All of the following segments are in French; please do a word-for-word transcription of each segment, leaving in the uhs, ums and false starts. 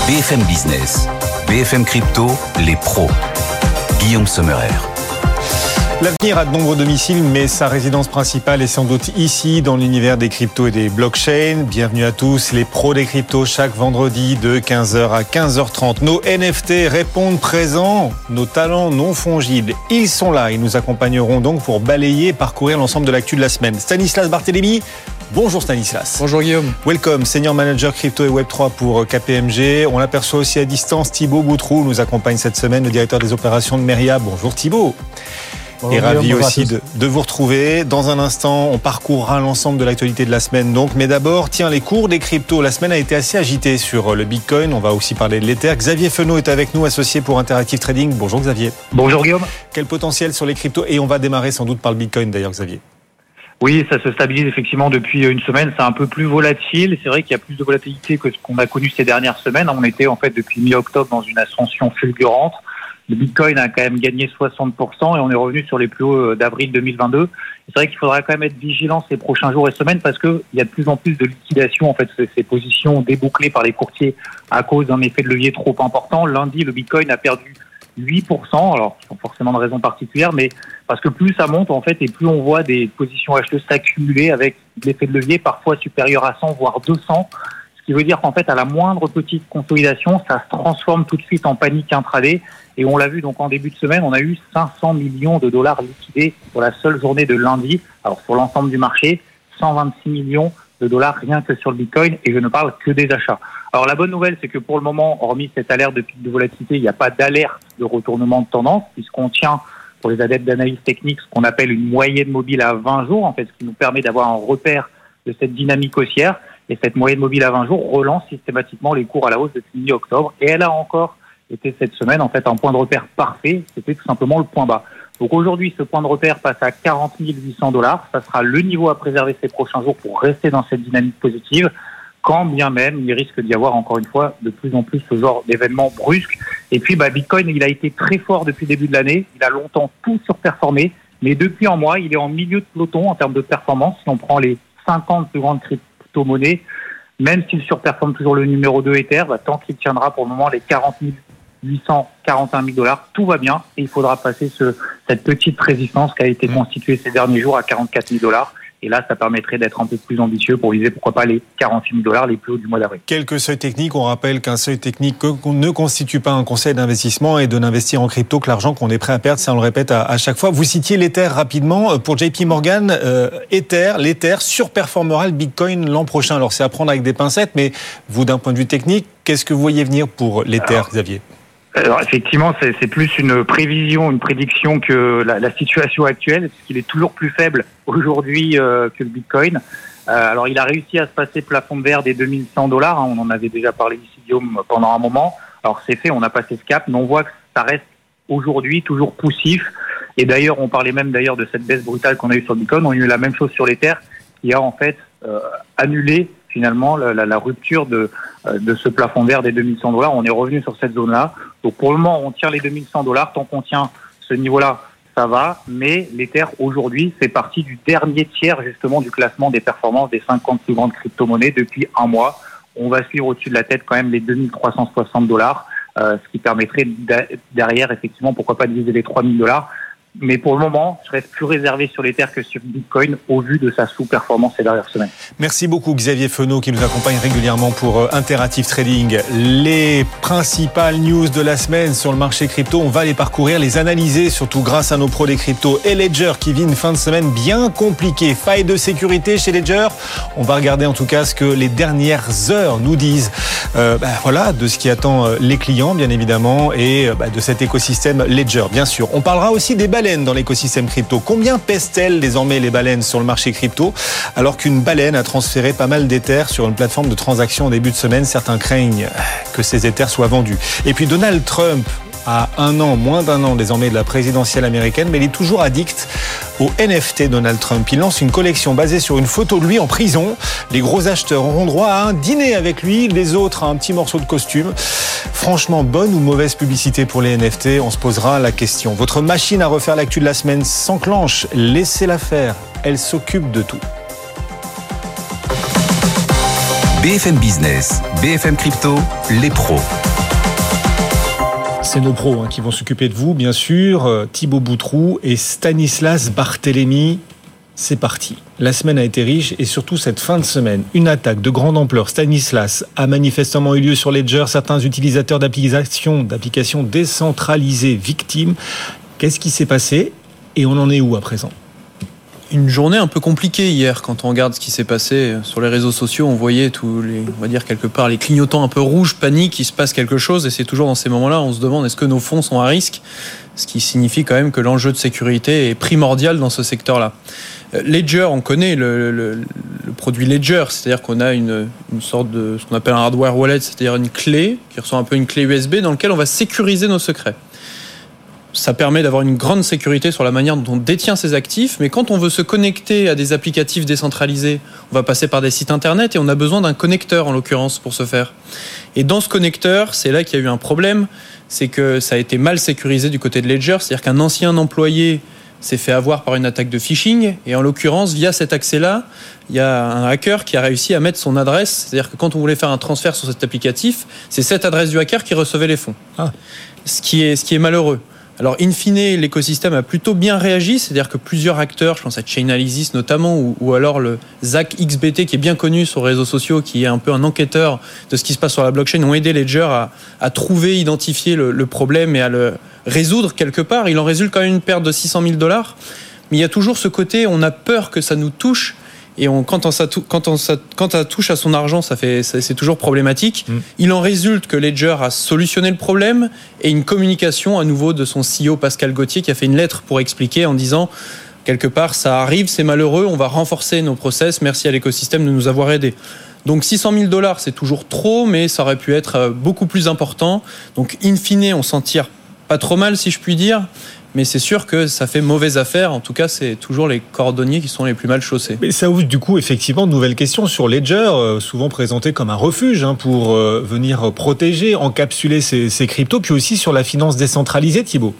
B F M Business, B F M Crypto, les pros. Guillaume Sommerer. L'avenir a de nombreux domiciles, mais sa résidence principale est sans doute ici, dans l'univers des cryptos et des blockchains. Bienvenue à tous, les pros des cryptos, chaque vendredi de quinze heures à quinze heures trente. Nos N F T répondent présents, nos talents non fongibles. Ils sont là, ils nous accompagneront donc pour balayer et parcourir l'ensemble de l'actu de la semaine. Stanislas Barthélémy. Bonjour Stanislas. Bonjour Guillaume. Welcome, Senior Manager Crypto et Web trois pour K P M G. On l'aperçoit aussi à distance, Thibaut Boutroux nous accompagne cette semaine, le directeur des opérations de Meria. Bonjour Thibaut. Bonjour, et ravi Guillaume, aussi de, de vous retrouver. Dans un instant, on parcourra l'ensemble de l'actualité de la semaine. Donc, mais d'abord, tiens, les cours des cryptos. La semaine a été assez agitée sur le Bitcoin. On va aussi parler de l'Ether. Xavier Fenot est avec nous, associé pour Interactive Trading. Bonjour Xavier. Bonjour Guillaume. Quel potentiel sur les cryptos? Et on va démarrer sans doute par le Bitcoin d'ailleurs, Xavier. Oui, ça se stabilise effectivement depuis une semaine. C'est un peu plus volatile. C'est vrai qu'il y a plus de volatilité que ce qu'on a connu ces dernières semaines. On était en fait depuis mi-octobre dans une ascension fulgurante. Le Bitcoin a quand même gagné soixante pour cent et on est revenu sur les plus hauts d'avril deux mille vingt-deux. C'est vrai qu'il faudra quand même être vigilant ces prochains jours et semaines parce que il y a de plus en plus de liquidation, en fait, ces positions débouclées par les courtiers à cause d'un effet de levier trop important. Lundi, le Bitcoin a perdu huit pour cent, alors sans forcément de raison particulière, mais parce que plus ça monte, en fait, et plus on voit des positions acheteuses s'accumuler avec l'effet de levier parfois supérieur à cent, voire deux cents. Ce qui veut dire qu'en fait, à la moindre petite consolidation, ça se transforme tout de suite en panique intraday. Et on l'a vu donc en début de semaine, on a eu cinq cents millions de dollars liquidés pour la seule journée de lundi. Alors sur l'ensemble du marché, cent vingt-six millions de dollars rien que sur le Bitcoin, et je ne parle que des achats. Alors la bonne nouvelle, c'est que pour le moment, hormis cette alerte de pic de volatilité, il n'y a pas d'alerte de retournement de tendance, puisqu'on tient pour les adeptes d'analyse technique ce qu'on appelle une moyenne mobile à vingt jours, en fait, ce qui nous permet d'avoir un repère de cette dynamique haussière. Et cette moyenne mobile à vingt jours relance systématiquement les cours à la hausse depuis mi-octobre. Et elle a encore été cette semaine, en fait, un point de repère parfait. C'était tout simplement le point bas. Donc aujourd'hui, ce point de repère passe à quarante mille huit cents dollars. Ça sera le niveau à préserver ces prochains jours pour rester dans cette dynamique positive, quand bien même il risque d'y avoir, encore une fois, de plus en plus ce genre d'événements brusques. Et puis, bah, Bitcoin, il a été très fort depuis le début de l'année. Il a longtemps tout surperformé. Mais depuis un mois, il est en milieu de peloton en termes de performance. Si on prend les cinquante plus grandes crypto-monnaies, même s'il surperforme toujours le numéro deux Ether, bah, tant qu'il tiendra pour le moment les quarante mille huit cent quarante et un mille dollars, tout va bien et il faudra passer ce, cette petite résistance qui a été constituée ces derniers jours à quarante-quatre mille dollars. Et là, ça permettrait d'être un peu plus ambitieux pour viser, pourquoi pas, les quarante-huit mille dollars les plus hauts du mois d'avril. Quelques seuils techniques. On rappelle qu'un seuil technique ne constitue pas un conseil d'investissement et de n'investir en crypto que l'argent qu'on est prêt à perdre. Ça, on le répète à, à chaque fois. Vous citiez l'Ether rapidement. Pour J P Morgan, euh, Ether, l'Ether surperformera le Bitcoin l'an prochain. Alors, c'est à prendre avec des pincettes, mais vous, d'un point de vue technique, qu'est-ce que vous voyez venir pour l'Ether, Alors, Xavier ? Alors effectivement, c'est, c'est plus une prévision, une prédiction que la, la situation actuelle, parce qu'il est toujours plus faible aujourd'hui euh, que le Bitcoin. Euh, alors il a réussi à se passer plafond de verre des deux mille cent dollars, hein, on en avait déjà parlé ici, Guillaume, pendant un moment. Alors c'est fait, on a passé ce cap, mais on voit que ça reste aujourd'hui toujours poussif. Et d'ailleurs, on parlait même d'ailleurs de cette baisse brutale qu'on a eue sur le Bitcoin. On a eu la même chose sur l'Ether, qui a en fait euh, annulé finalement la, la, la rupture de, de ce plafond vert des deux mille cent dollars. On est revenu sur cette zone-là. Donc pour le moment, on tient les deux mille cent dollars. Tant qu'on tient ce niveau-là, ça va. Mais l'Ether, aujourd'hui, fait partie du dernier tiers justement du classement des performances des cinquante plus grandes crypto-monnaies depuis un mois. On va suivre au-dessus de la tête quand même les deux mille trois cent soixante dollars, euh, ce qui permettrait derrière, effectivement, pourquoi pas diviser les trois mille dollars. Mais pour le moment, je reste plus réservé sur l'Ether que sur Bitcoin au vu de sa sous-performance ces dernières semaines. Merci beaucoup Xavier Fenot qui nous accompagne régulièrement pour Interactive Trading. Les principales news de la semaine sur le marché crypto, on va les parcourir, les analyser, surtout grâce à nos pros des cryptos et Ledger qui vit une fin de semaine bien compliquée. Faille de sécurité chez Ledger. On va regarder en tout cas ce que les dernières heures nous disent. Euh, bah, voilà, de ce qui attend les clients bien évidemment et bah, de cet écosystème Ledger bien sûr. On parlera aussi des baleines dans l'écosystème crypto. Combien pèsent-elles désormais les baleines sur le marché crypto alors qu'une baleine a transféré pas mal d'Ethers sur une plateforme de transaction en début de semaine? Certains craignent que ces Ethers soient vendus. Et puis Donald Trump à un an, moins d'un an désormais de la présidentielle américaine, mais il est toujours addict au N F T Donald Trump. Il lance une collection basée sur une photo de lui en prison. Les gros acheteurs auront droit à un dîner avec lui, les autres à un petit morceau de costume. Franchement, bonne ou mauvaise publicité pour les N F T? On se posera la question. Votre machine à refaire l'actu de la semaine s'enclenche. Laissez-la faire. Elle s'occupe de tout. B B F M Business, B F M Crypto, les pros. C'est nos pros hein, qui vont s'occuper de vous, bien sûr. Thibaut Boutroux et Stanislas Barthélémy. C'est parti. La semaine a été riche et surtout cette fin de semaine, une attaque de grande ampleur. Stanislas a manifestement eu lieu sur Ledger. Certains utilisateurs d'applications, d'applications décentralisées victimes. Qu'est-ce qui s'est passé et on en est où à présent ? Une journée un peu compliquée hier quand on regarde ce qui s'est passé sur les réseaux sociaux. On voyait tous les, on va dire quelque part, les clignotants un peu rouges, panique, il se passe quelque chose et c'est toujours dans ces moments-là, on se demande est-ce que nos fonds sont à risque ? Ce qui signifie quand même que l'enjeu de sécurité est primordial dans ce secteur-là. Ledger, on connaît le, le, le produit Ledger, c'est-à-dire qu'on a une, une sorte de ce qu'on appelle un hardware wallet, c'est-à-dire une clé qui ressemble un peu à une clé U S B dans laquelle on va sécuriser nos secrets. Ça permet d'avoir une grande sécurité sur la manière dont on détient ses actifs, mais quand on veut se connecter à des applicatifs décentralisés, on va passer par des sites internet et on a besoin d'un connecteur en l'occurrence pour ce faire. Et dans ce connecteur, c'est là qu'il y a eu un problème, c'est que ça a été mal sécurisé du côté de Ledger, c'est-à-dire qu'un ancien employé s'est fait avoir par une attaque de phishing et en l'occurrence, via cet accès-là, il y a un hacker qui a réussi à mettre son adresse, c'est-à-dire que quand on voulait faire un transfert sur cet applicatif, c'est cette adresse du hacker qui recevait les fonds. Ah. Ce qui est, ce qui est malheureux. Alors, in fine, l'écosystème a plutôt bien réagi, c'est-à-dire que plusieurs acteurs, je pense à Chainalysis notamment, ou, ou alors le Zach X B T qui est bien connu sur les réseaux sociaux, qui est un peu un enquêteur de ce qui se passe sur la blockchain, ont aidé Ledger à, à trouver, identifier le, le problème et à le résoudre quelque part. Il en résulte quand même une perte de six cent mille dollars, mais il y a toujours ce côté, on a peur que ça nous touche. Et on, quand, on, quand, on, quand ça touche à son argent, ça fait, ça, c'est toujours problématique. Mmh. Il en résulte que Ledger a solutionné le problème et une communication à nouveau de son C E O Pascal Gauthier qui a fait une lettre pour expliquer en disant quelque part ça arrive, c'est malheureux, on va renforcer nos process, merci à l'écosystème de nous avoir aidés. Donc six cent mille dollars c'est toujours trop, mais ça aurait pu être beaucoup plus important. Donc in fine, on s'en tire pas trop mal si je puis dire. Mais c'est sûr que ça fait mauvaise affaire. En tout cas, c'est toujours les cordonniers qui sont les plus mal chaussés. Mais ça ouvre du coup effectivement de nouvelles questions sur Ledger, euh, souvent présenté comme un refuge hein, pour euh, venir protéger, encapsuler ces, ces cryptos, puis aussi sur la finance décentralisée, Thibaut.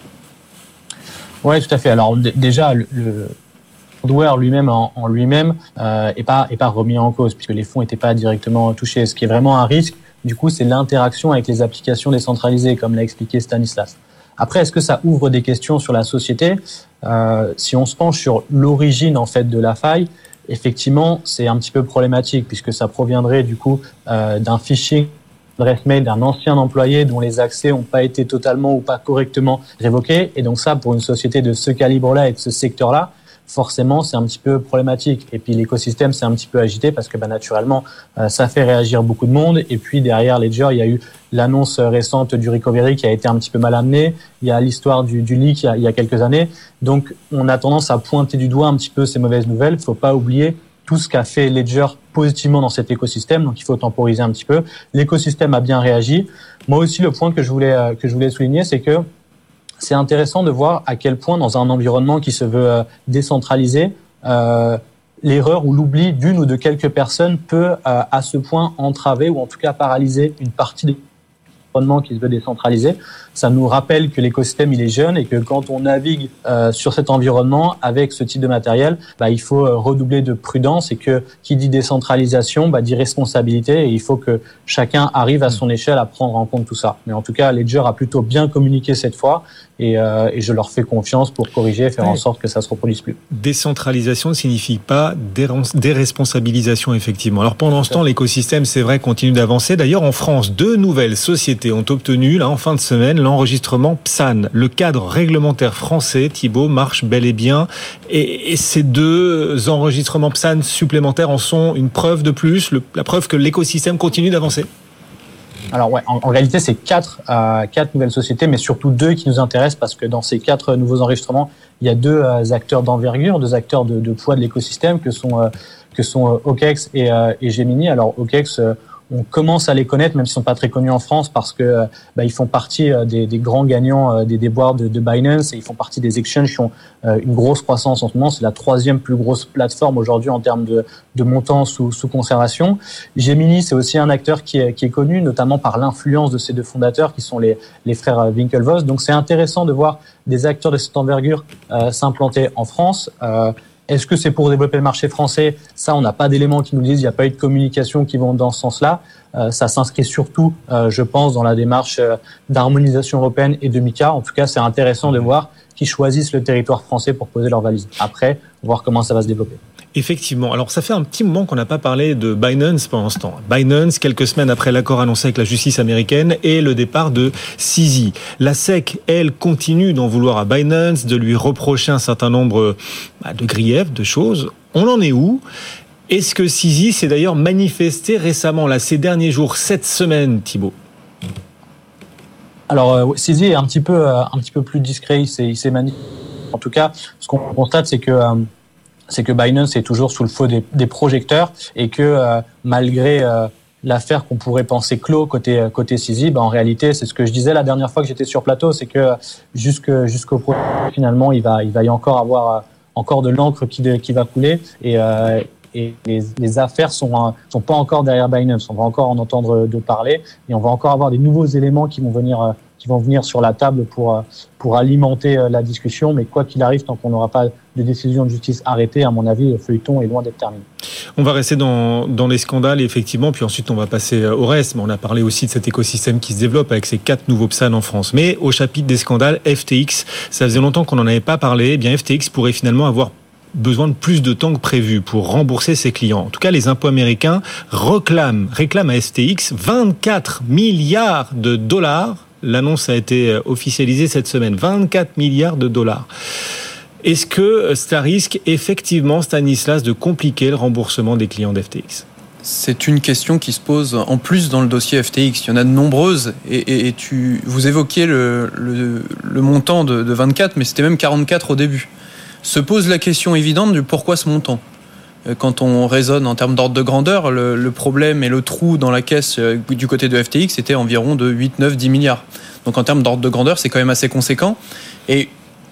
Oui, tout à fait. Alors d- déjà, le, le hardware lui-même en, en lui-même euh, est pas est pas remis en cause puisque les fonds n'étaient pas directement touchés. Ce qui est vraiment un risque, du coup, c'est l'interaction avec les applications décentralisées, comme l'a expliqué Stanislas. Après, est-ce que ça ouvre des questions sur la société ? euh, Si on se penche sur l'origine en fait de la faille, effectivement, c'est un petit peu problématique puisque ça proviendrait du coup euh, d'un phishing adresse mail d'un ancien employé dont les accès n'ont pas été totalement ou pas correctement révoqués. Et donc ça, pour une société de ce calibre-là et de ce secteur-là, forcément, c'est un petit peu problématique. Et puis, l'écosystème s'est un petit peu agité parce que, bah, naturellement, euh, ça fait réagir beaucoup de monde. Et puis, derrière Ledger, il y a eu l'annonce récente du recovery qui a été un petit peu mal amenée. Il y a l'histoire du, du leak il y, a, il y a quelques années. Donc, on a tendance à pointer du doigt un petit peu ces mauvaises nouvelles. Il ne faut pas oublier tout ce qu'a fait Ledger positivement dans cet écosystème. Donc, il faut temporiser un petit peu. L'écosystème a bien réagi. Moi aussi, le point que je voulais, euh, que je voulais souligner, c'est que c'est intéressant de voir à quel point, dans un environnement qui se veut décentralisé, euh, l'erreur ou l'oubli d'une ou de quelques personnes peut, euh, à ce point, entraver ou en tout cas paralyser une partie des environnements qui se veut décentraliser. Ça nous rappelle que l'écosystème il est jeune et que quand on navigue euh, sur cet environnement avec ce type de matériel, bah, il faut euh, redoubler de prudence et que qui dit décentralisation bah, dit responsabilité et il faut que chacun arrive à son échelle à prendre en compte tout ça. Mais en tout cas, Ledger a plutôt bien communiqué cette fois et, euh, et je leur fais confiance pour corriger et faire oui. en sorte que ça se reproduise plus. Décentralisation ne signifie pas déresponsabilisation effectivement. Alors pendant ce temps, l'écosystème c'est vrai continue d'avancer. D'ailleurs en France, deux nouvelles sociétés ont obtenu là en fin de semaine l'enregistrement P S A N. Le cadre réglementaire français, Thibaut, marche bel et bien. Et, et ces deux enregistrements P S A N supplémentaires en sont une preuve de plus, le, la preuve que l'écosystème continue d'avancer. Alors ouais, en, en réalité, c'est quatre, euh, quatre nouvelles sociétés, mais surtout deux qui nous intéressent parce que dans ces quatre nouveaux enregistrements, il y a deux euh, acteurs d'envergure, deux acteurs de, de poids de l'écosystème que sont euh, que sont euh, OKEx et, euh, et Gemini. Alors OKEx, euh, on commence à les connaître, même s'ils sont pas très connus en France, parce que bah, ils font partie des, des grands gagnants des déboires de, de Binance et ils font partie des exchanges qui ont euh, une grosse croissance en ce moment. C'est la troisième plus grosse plateforme aujourd'hui en termes de, de montants sous, sous conservation. Gemini, c'est aussi un acteur qui est, qui est connu, notamment par l'influence de ces deux fondateurs, qui sont les, les frères Winklevoss. Donc c'est intéressant de voir des acteurs de cette envergure euh, s'implanter en France. Euh, Est-ce que c'est pour développer le marché français? Ça, on n'a pas d'éléments qui nous le disent. Il n'y a pas eu de communication qui vont dans ce sens-là. Euh, ça s'inscrit surtout, euh, je pense, dans la démarche euh, d'harmonisation européenne et de MiCA. En tout cas, c'est intéressant de voir qu'ils choisissent le territoire français pour poser leurs valises. Après, voir comment ça va se développer. Effectivement. Alors, ça fait un petit moment qu'on n'a pas parlé de Binance pendant ce temps. Binance, quelques semaines après l'accord annoncé avec la justice américaine et le départ de C Z. La S E C, elle, continue d'en vouloir à Binance, de lui reprocher un certain nombre de griefs, de choses. On en est où? Est-ce que C Z s'est d'ailleurs manifesté récemment, là, ces derniers jours, cette semaine, Thibaut? Alors, C Z est un petit peu, un petit peu plus discret. Il s'est, il s'est manifesté. En tout cas, ce qu'on constate, c'est que c'est que Binance est toujours sous le feu des, des projecteurs et que euh, malgré euh, l'affaire qu'on pourrait penser clos côté côté C Z, ben en réalité, c'est ce que je disais la dernière fois que j'étais sur plateau, c'est que jusque jusqu'au projet, finalement, il va il va y encore avoir encore de l'encre qui qui va couler et euh, et les, les affaires sont sont pas encore derrière Binance. On va encore en entendre de parler et on va encore avoir des nouveaux éléments qui vont venir qui vont venir sur la table pour pour alimenter la discussion. Mais quoi qu'il arrive, tant qu'on n'aura pas de décision de justice arrêtée, à mon avis, le feuilleton est loin d'être terminé. On va rester dans dans les scandales, effectivement, puis ensuite on va passer au reste. Mais on a parlé aussi de cet écosystème qui se développe avec ces quatre nouveaux P S A N en France. Mais au chapitre des scandales, F T X, ça faisait longtemps qu'on n'en avait pas parlé. Eh bien, F T X pourrait finalement avoir besoin de plus de temps que prévu pour rembourser ses clients. En tout cas, les impôts américains réclament, réclament à F T X vingt-quatre milliards de dollars. L'annonce a été officialisée cette semaine. vingt-quatre milliards de dollars. Est-ce que ça risque effectivement, Stanislas, de compliquer le remboursement des clients d'F T X? C'est une question qui se pose en plus dans le dossier F T X. Il y en a de nombreuses. Et, et, et tu, vous évoquiez le, le, le montant de, de vingt-quatre, mais c'était même quarante-quatre au début. Se pose la question évidente du pourquoi ce montant. Quand on raisonne en termes d'ordre de grandeur, le, le problème et le trou dans la caisse du côté de F T X était environ de huit, neuf, dix milliards. Donc en termes d'ordre de grandeur, c'est quand même assez conséquent. Et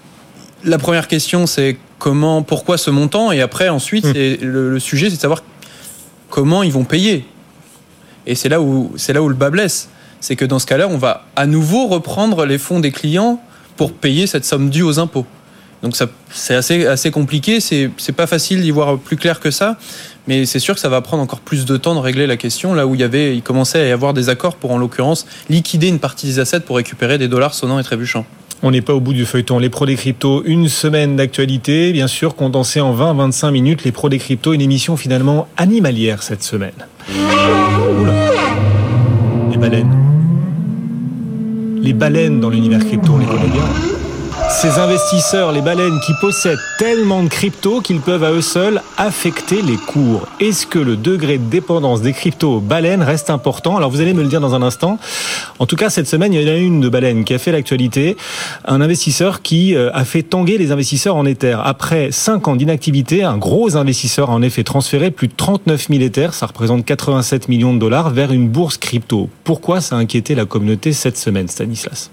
la première question, c'est comment, pourquoi ce montant? Et après, ensuite, mmh. c'est, le, le sujet, c'est de savoir comment ils vont payer. Et c'est là où, c'est là où le bas blesse. C'est que dans ce cas-là, on va à nouveau reprendre les fonds des clients pour payer cette somme due aux impôts. Donc ça, c'est assez, assez compliqué, c'est, c'est pas facile d'y voir plus clair que ça, mais c'est sûr que ça va prendre encore plus de temps de régler la question, là où il y avait, il commençait à y avoir des accords pour, en l'occurrence, liquider une partie des assets pour récupérer des dollars sonnants et trébuchants. On n'est pas au bout du feuilleton. Les pros des cryptos, une semaine d'actualité, bien sûr, condensée en vingt à vingt-cinq minutes. Les pros des cryptos, une émission finalement animalière cette semaine. Oula. Les baleines. Les baleines dans l'univers crypto, on les connaît bien. Ces investisseurs, les baleines, qui possèdent tellement de cryptos qu'ils peuvent à eux seuls affecter les cours. Est-ce que le degré de dépendance des cryptos aux baleines reste important? Alors vous allez me le dire dans un instant. En tout cas, cette semaine, il y en a une de baleine qui a fait l'actualité. Un investisseur qui a fait tanguer les investisseurs en Ether. Après cinq ans d'inactivité, un gros investisseur a en effet transféré plus de trente-neuf mille Ether, ça représente quatre-vingt-sept millions de dollars, vers une bourse crypto. Pourquoi ça a inquiété la communauté cette semaine, Stanislas?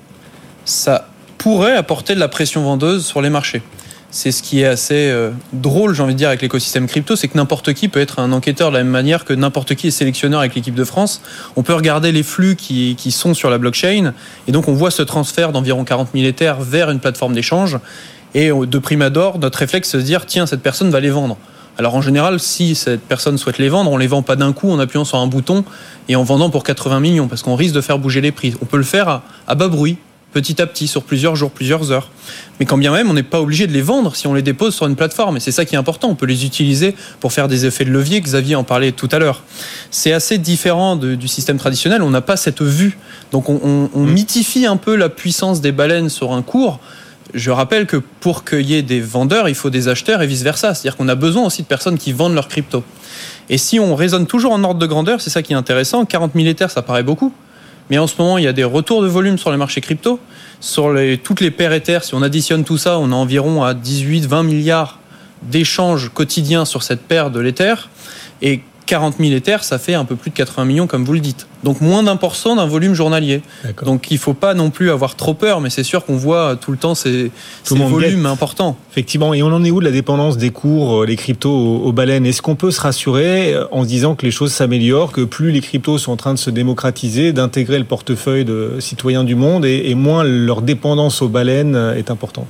Ça pourrait apporter de la pression vendeuse sur les marchés. C'est ce qui est assez euh, drôle, j'ai envie de dire, avec l'écosystème crypto, c'est que n'importe qui peut être un enquêteur de la même manière que n'importe qui est sélectionneur avec l'équipe de France. On peut regarder les flux qui, qui sont sur la blockchain, et donc on voit ce transfert d'environ quarante mille Ethers vers une plateforme d'échange, et de prime abord, notre réflexe c'est de se dire, tiens, cette personne va les vendre. Alors en général, si cette personne souhaite les vendre, on les vend pas d'un coup en appuyant sur un bouton et en vendant pour quatre-vingts millions, parce qu'on risque de faire bouger les prix. On peut le faire à, à bas bruit, petit à petit, sur plusieurs jours, plusieurs heures. Mais quand bien même, on n'est pas obligé de les vendre si on les dépose sur une plateforme. Et c'est ça qui est important. On peut les utiliser pour faire des effets de levier. Xavier en parlait tout à l'heure. C'est assez différent de, du système traditionnel. On n'a pas cette vue. Donc on, on, on mythifie un peu la puissance des baleines sur un cours. Je rappelle que pour qu'il y ait des vendeurs, il faut des acheteurs et vice-versa. C'est-à-dire qu'on a besoin aussi de personnes qui vendent leurs cryptos. Et si on raisonne toujours en ordre de grandeur, c'est ça qui est intéressant. quarante mille Ethers, ça paraît beaucoup. Mais en ce moment, il y a des retours de volume sur les marchés crypto. Sur les, toutes les paires Ether, si on additionne tout ça, on est environ à dix-huit à vingt milliards d'échanges quotidiens sur cette paire de l'Ether. Et quarante mille Ethers, ça fait un peu plus de quatre-vingts millions, comme vous le dites. Donc moins d'un pour cent d'un volume journalier. D'accord. Donc il ne faut pas non plus avoir trop peur, mais c'est sûr qu'on voit tout le temps ces, ces volumes importants. Effectivement, et on en est où de la dépendance des cours, les cryptos aux, aux baleines? Est-ce qu'on peut se rassurer en se disant que les choses s'améliorent, que plus les cryptos sont en train de se démocratiser, d'intégrer le portefeuille de citoyens du monde, et, et moins leur dépendance aux baleines est importante?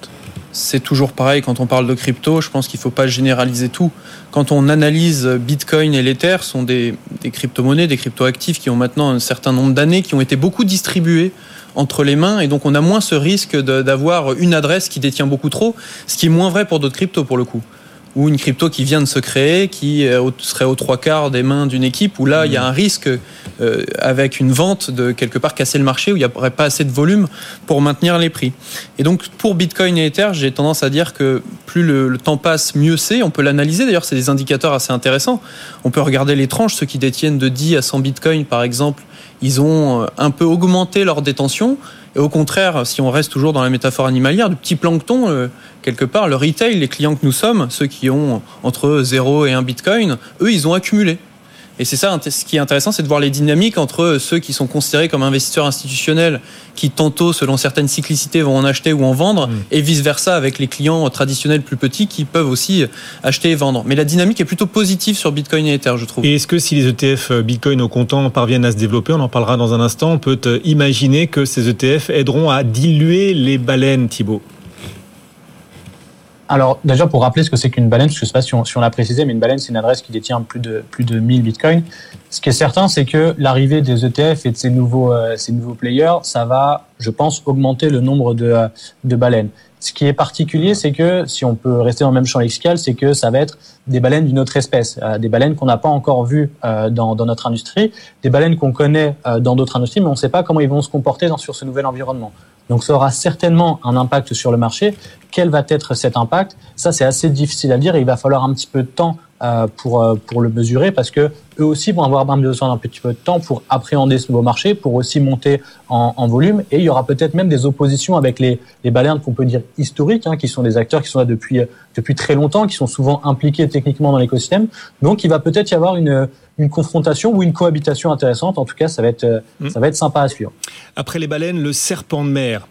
C'est toujours pareil quand on parle de crypto, je pense qu'il ne faut pas généraliser tout. Quand on analyse Bitcoin et l'Ether, ce sont des, des crypto-monnaies, des crypto-actifs qui ont maintenant un certain nombre d'années, qui ont été beaucoup distribués entre les mains, et donc on a moins ce risque de, d'avoir une adresse qui détient beaucoup trop, ce qui est moins vrai pour d'autres cryptos pour le coup. Ou une crypto qui vient de se créer, qui serait aux trois quarts des mains d'une équipe, où là, mmh. il y a un risque euh, avec une vente de quelque part casser le marché, où il n'y aurait pas assez de volume pour maintenir les prix. Et donc, pour Bitcoin et Ether, j'ai tendance à dire que plus le, le temps passe, mieux c'est. On peut l'analyser, d'ailleurs, c'est des indicateurs assez intéressants. On peut regarder les tranches, ceux qui détiennent de dix à cent Bitcoin, par exemple, ils ont un peu augmenté leur détention. Et au contraire, si on reste toujours dans la métaphore animalière, du petit plancton, euh, quelque part, le retail, les clients que nous sommes, ceux qui ont entre zéro et un bitcoin, eux, ils ont accumulé. Et c'est ça, ce qui est intéressant, c'est de voir les dynamiques entre ceux qui sont considérés comme investisseurs institutionnels, qui tantôt, selon certaines cyclicités, vont en acheter ou en vendre, mmh. et vice-versa avec les clients traditionnels plus petits qui peuvent aussi acheter et vendre. Mais la dynamique est plutôt positive sur Bitcoin et Ether, je trouve. Et est-ce que si les E T F Bitcoin au comptant parviennent à se développer, on en parlera dans un instant, on peut imaginer que ces E T F aideront à diluer les baleines, Thibaut? Alors, déjà, pour rappeler ce que c'est qu'une baleine, je ne sais pas si on, si on l'a précisé, mais une baleine, c'est une adresse qui détient plus de, plus de mille bitcoins. Ce qui est certain, c'est que l'arrivée des E T F et de ces nouveaux, euh, ces nouveaux players, ça va, je pense, augmenter le nombre de, euh, de baleines. Ce qui est particulier, c'est que, si on peut rester dans le même champ lexical, c'est que ça va être des baleines d'une autre espèce, euh, des baleines qu'on n'a pas encore vues euh, dans, dans notre industrie, des baleines qu'on connaît euh, dans d'autres industries, mais on ne sait pas comment ils vont se comporter dans, sur ce nouvel environnement. Donc ça aura certainement un impact sur le marché. Quel va être cet impact? Ça, c'est assez difficile à dire et il va falloir un petit peu de temps euh, pour euh, pour le mesurer parce que eux aussi vont avoir besoin d'un petit peu de temps pour appréhender ce nouveau marché, pour aussi monter en, en volume. Et il y aura peut-être même des oppositions avec les les baleines qu'on peut dire historiques, hein, qui sont des acteurs qui sont là depuis depuis très longtemps, qui sont souvent impliqués techniquement dans l'écosystème. Donc il va peut-être y avoir une une confrontation ou une cohabitation intéressante. En tout cas, ça va être mmh. ça va être sympa à suivre. Après les baleines, le serpent de mer.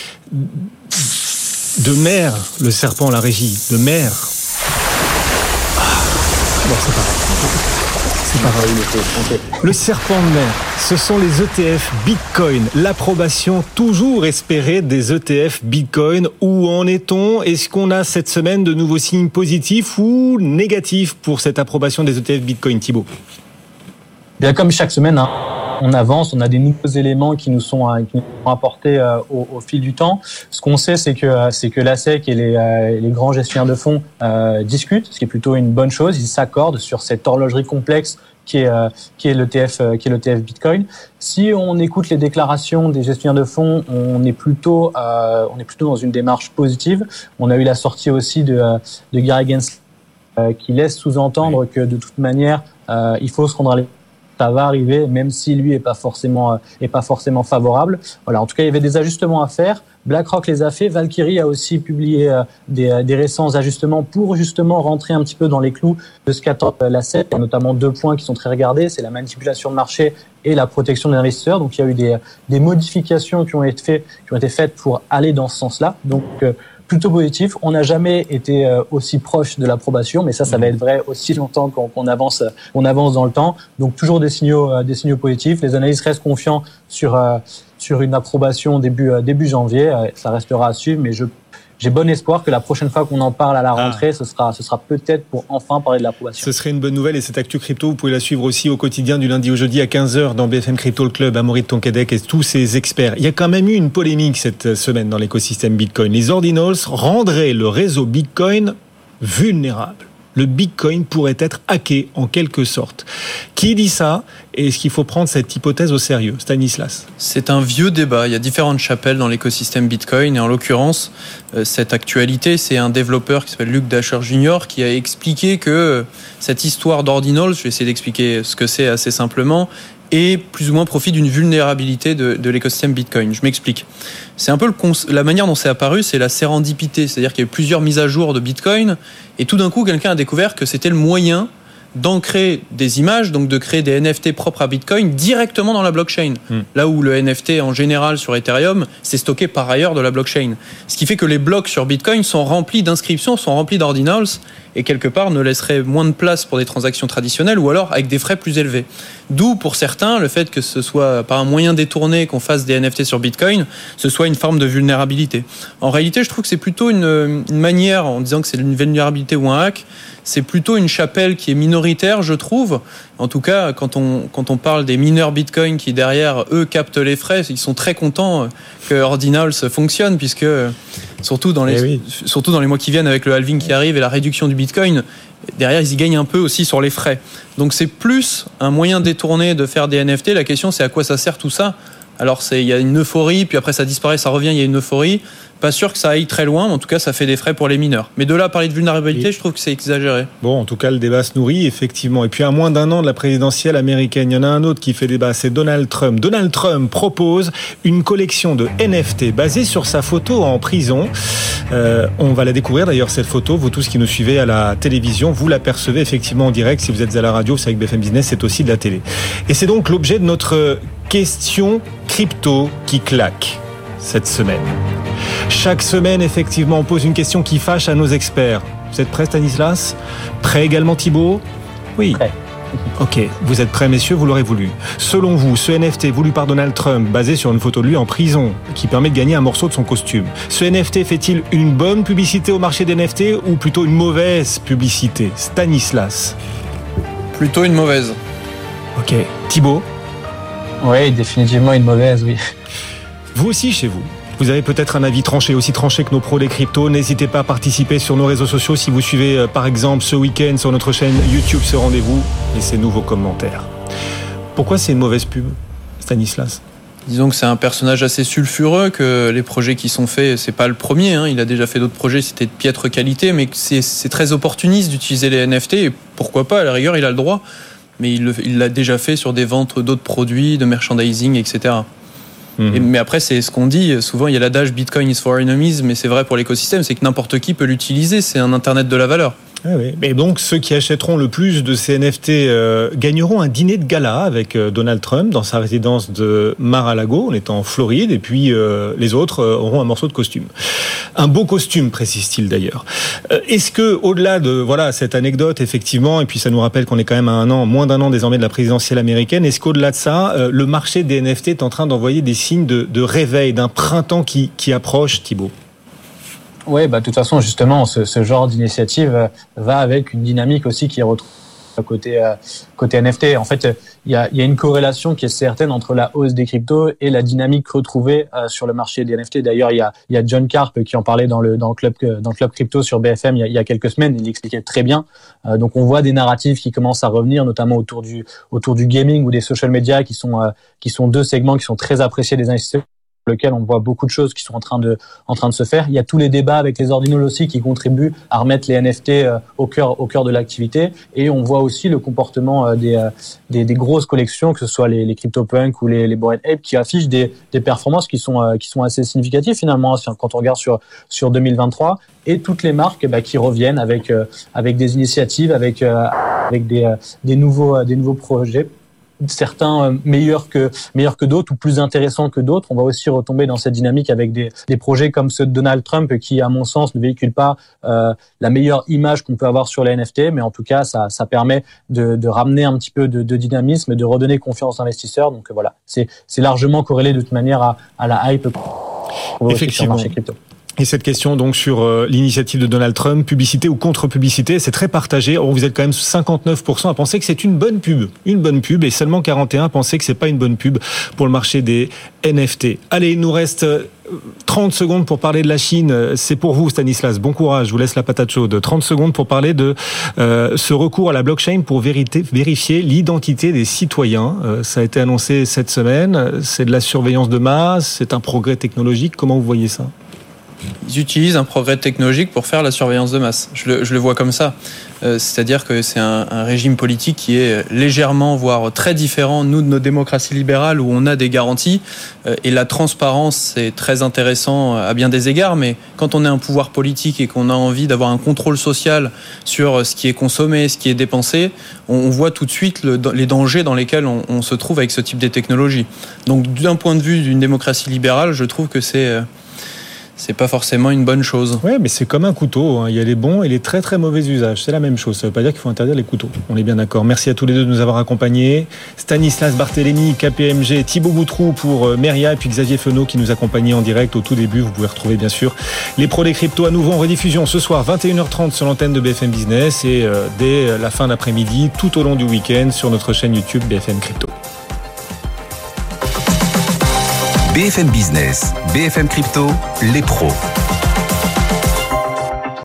De mer, le serpent, la régie. De mer. Ah. Bon, c'est pareil. C'est pareil. Le serpent de mer, ce sont les E T F Bitcoin. L'approbation toujours espérée des E T F Bitcoin. Où en est-on? Est-ce qu'on a cette semaine de nouveaux signes positifs ou négatifs pour cette approbation des E T F Bitcoin, Thibaut? Bien, comme chaque semaine, hein, on avance, on a des nouveaux éléments qui nous sont, qui nous sont apportés euh, au, au fil du temps. Ce qu'on sait, c'est que c'est que la S E C et les, euh, les grands gestionnaires de fonds euh, discutent, ce qui est plutôt une bonne chose. Ils s'accordent sur cette horlogerie complexe qui est euh, qui est l'E T F euh, qui est l'E T F Bitcoin. Si on écoute les déclarations des gestionnaires de fonds, on est plutôt euh, on est plutôt dans une démarche positive. On a eu la sortie aussi de euh, de Gary Gensler euh, qui laisse sous-entendre que de toute manière euh, il faut se rendre à l'économie. Ça va arriver, même si lui est pas forcément est pas forcément favorable. Voilà, en tout cas, il y avait des ajustements à faire. BlackRock les a fait. Valkyrie a aussi publié des, des récents ajustements pour justement rentrer un petit peu dans les clous de ce qu'attend la S E C. Il y a notamment deux points qui sont très regardés, c'est la manipulation de marché et la protection des investisseurs. Donc, il y a eu des, des modifications qui ont été faites, qui ont été faites pour aller dans ce sens-là. Donc, euh, plutôt positif. On n'a jamais été aussi proche de l'approbation, mais ça, ça va être vrai aussi longtemps qu'on, qu'on avance, qu'on avance dans le temps. Donc toujours des signaux, des signaux positifs. Les analystes restent confiants sur sur une approbation début début janvier. Ça restera à suivre, mais je J'ai bon espoir que la prochaine fois qu'on en parle à la rentrée, ah. ce sera, ce sera peut-être pour enfin parler de l'approbation. Ce serait une bonne nouvelle et cette actu crypto, vous pouvez la suivre aussi au quotidien du lundi au jeudi à quinze heures dans B F M Crypto, le club, Amaury de Tonquédec et tous ses experts. Il y a quand même eu une polémique cette semaine dans l'écosystème Bitcoin. Les ordinals rendraient le réseau Bitcoin vulnérable. Le Bitcoin pourrait être hacké en quelque sorte. Qui dit ça? Et est-ce qu'il faut prendre cette hypothèse au sérieux? Stanislas. C'est un vieux débat. Il y a différentes chapelles dans l'écosystème Bitcoin. Et en l'occurrence, cette actualité, c'est un développeur qui s'appelle Luke Dasher junior qui a expliqué que cette histoire d'ordinals, je vais essayer d'expliquer ce que c'est assez simplement, et plus ou moins profit d'une vulnérabilité de, de l'écosystème Bitcoin. Je m'explique. C'est un peu le cons- la manière dont c'est apparu, c'est la sérendipité. C'est-à-dire qu'il y a eu plusieurs mises à jour de Bitcoin, et tout d'un coup, quelqu'un a découvert que c'était le moyen d'ancrer des images, donc de créer des N F T propres à Bitcoin directement dans la blockchain. Mmh. Là où le N F T, en général, sur Ethereum, c'est stocké par ailleurs de la blockchain. Ce qui fait que les blocs sur Bitcoin sont remplis d'inscriptions, sont remplis d'ordinals, et quelque part ne laisserait moins de place pour des transactions traditionnelles ou alors avec des frais plus élevés. D'où pour certains le fait que ce soit par un moyen détourné qu'on fasse des N F T sur Bitcoin, ce soit une forme de vulnérabilité. En réalité, je trouve que c'est plutôt une, une manière, en disant que c'est une vulnérabilité ou un hack, c'est plutôt une chapelle qui est minoritaire, je trouve. En tout cas, quand on, quand on parle des mineurs Bitcoin qui, derrière, eux, captent les frais, ils sont très contents que Ordinals fonctionne, puisque, surtout dans les, oui. surtout dans les mois qui viennent, avec le halving qui arrive et la réduction du Bitcoin, derrière, ils y gagnent un peu aussi sur les frais. Donc, c'est plus un moyen détourné de faire des N F T. La question, c'est à quoi ça sert tout ça ? Alors, c'est, il y a une euphorie, puis après, ça disparaît, ça revient, il y a une euphorie. Pas sûr que ça aille très loin, mais en tout cas, ça fait des frais pour les mineurs. Mais de là à parler de vulnérabilité, je trouve que c'est exagéré. Bon, en tout cas, le débat se nourrit, effectivement. Et puis, à moins d'un an de la présidentielle américaine, il y en a un autre qui fait débat, c'est Donald Trump. Donald Trump propose une collection de N F T basée sur sa photo en prison. Euh, on va la découvrir, d'ailleurs, cette photo. Vous tous qui nous suivez à la télévision, vous l'apercevez effectivement en direct. Si vous êtes à la radio, c'est avec B F M Business, c'est aussi de la télé. Et c'est donc l'objet de notre question crypto qui claque cette semaine. Chaque semaine, effectivement, on pose une question qui fâche à nos experts. Vous êtes prêts, Stanislas ? Prêt également, Thibaut ? Oui. Prêt. Ok, vous êtes prêts, messieurs, vous l'aurez voulu. Selon vous, ce N F T voulu par Donald Trump, basé sur une photo de lui en prison, qui permet de gagner un morceau de son costume, ce N F T fait-il une bonne publicité au marché des N F T ou plutôt une mauvaise publicité ? Stanislas ? Plutôt une mauvaise. Ok. Thibaut ? Oui, définitivement une mauvaise, oui. Vous aussi, chez vous ? Vous avez peut-être un avis tranché, aussi tranché que nos pros des cryptos. N'hésitez pas à participer sur nos réseaux sociaux. Si vous suivez, euh, par exemple, ce week-end sur notre chaîne YouTube ce rendez-vous, laissez-nous vos commentaires. Pourquoi c'est une mauvaise pub, Stanislas ? Disons que c'est un personnage assez sulfureux, que les projets qui sont faits, c'est pas le premier, hein. Il a déjà fait d'autres projets, c'était de piètre qualité, mais c'est, c'est très opportuniste d'utiliser les N F T, et pourquoi pas, à la rigueur, il a le droit. Mais il, le, il l'a déjà fait sur des ventes d'autres produits, de merchandising, et cetera. Mmh. Et, mais après, c'est ce qu'on dit, souvent il y a l'adage Bitcoin is for enemies, mais c'est vrai pour l'écosystème, c'est que n'importe qui peut l'utiliser, c'est un internet de la valeur. Ah oui. Mais donc ceux qui achèteront le plus de ces N F T euh, gagneront un dîner de gala avec euh, Donald Trump dans sa résidence de Mar-a-Lago, on est en Floride, et puis euh, les autres euh, auront un morceau de costume. Un beau costume, précise-t-il d'ailleurs. Euh, est-ce que, au-delà de voilà cette anecdote, effectivement, et puis ça nous rappelle qu'on est quand même à un an, moins d'un an désormais de la présidentielle américaine, est-ce qu'au-delà de ça, euh, le marché des N F T est en train d'envoyer des signes de, de réveil, d'un printemps qui, qui approche, Thibaut ? Oui, bah, de toute façon, justement, ce, ce genre d'initiative va avec une dynamique aussi qui est retrouvée côté, euh, côté N F T. En fait, il y a, il y a une corrélation qui est certaine entre la hausse des cryptos et la dynamique retrouvée euh, sur le marché des N F T. D'ailleurs, il y a, il y a John Karp qui en parlait dans le, dans le club, dans le club crypto sur B F M il y a, il y a quelques semaines. Il l'expliquait très bien. Euh, donc, on voit des narratifs qui commencent à revenir, notamment autour du, autour du gaming ou des social media qui sont, euh, qui sont deux segments qui sont très appréciés des investisseurs, lequel on voit beaucoup de choses qui sont en train de en train de se faire. Il y a tous les débats avec les ordinals aussi qui contribuent à remettre les N F T euh, au cœur au cœur de l'activité, et on voit aussi le comportement euh, des, euh, des des grosses collections, que ce soit les les CryptoPunk ou les les Bored Ape, qui affichent des des performances qui sont euh, qui sont assez significatives finalement quand on regarde sur sur deux mille vingt-trois, et toutes les marques bah, qui reviennent avec euh, avec des initiatives, avec euh, avec des euh, des nouveaux euh, des nouveaux projets. Certains meilleurs que meilleurs que d'autres ou plus intéressants que d'autres. On va aussi retomber dans cette dynamique avec des des projets comme ceux de Donald Trump qui, à mon sens, ne véhiculent pas euh, la meilleure image qu'on peut avoir sur les N F T, mais en tout cas, ça ça permet de de ramener un petit peu de, de dynamisme, de redonner confiance aux investisseurs. Donc euh, voilà, c'est c'est largement corrélé de toute manière à à la hype. Effectivement. Sur le marché crypto. Et cette question donc sur euh, l'initiative de Donald Trump, publicité ou contre-publicité, c'est très partagé. Or, vous êtes quand même cinquante-neuf pour cent à penser que c'est une bonne pub, une bonne pub, et seulement quarante et un pour cent à penser que c'est pas une bonne pub pour le marché des N F T. Allez, il nous reste trente secondes pour parler de la Chine. C'est pour vous, Stanislas. Bon courage, je vous laisse la patate chaude. trente secondes pour parler de euh, ce recours à la blockchain pour vérité, vérifier l'identité des citoyens. Euh, ça a été annoncé cette semaine. C'est de la surveillance de masse, c'est un progrès technologique. Comment vous voyez ça ? Ils utilisent un progrès technologique pour faire la surveillance de masse. Je le, je le vois comme ça. Euh, c'est-à-dire que c'est un, un régime politique qui est légèrement, voire très différent, nous, de nos démocraties libérales où on a des garanties. Euh, et la transparence, c'est très intéressant à bien des égards, mais quand on est un pouvoir politique et qu'on a envie d'avoir un contrôle social sur ce qui est consommé, ce qui est dépensé, on, on voit tout de suite le, les dangers dans lesquels on, on se trouve avec ce type de technologie. Donc, d'un point de vue d'une démocratie libérale, je trouve que c'est... c'est pas forcément une bonne chose. Ouais, mais c'est comme un couteau, hein. Il y a les bons et les très très mauvais usages. C'est la même chose. Ça veut pas dire qu'il faut interdire les couteaux. On est bien d'accord. Merci à tous les deux de nous avoir accompagnés. Stanislas Barthélémy, K P M G, Thibaut Boutroux pour Meria et puis Xavier Fenot qui nous accompagnait en direct au tout début. Vous pouvez retrouver bien sûr les pros des cryptos à nouveau en rediffusion ce soir vingt et une heures trente sur l'antenne de B F M Business et euh, dès la fin d'après-midi tout au long du week-end sur notre chaîne YouTube B F M Crypto. B F M Business, B F M Crypto, les pros.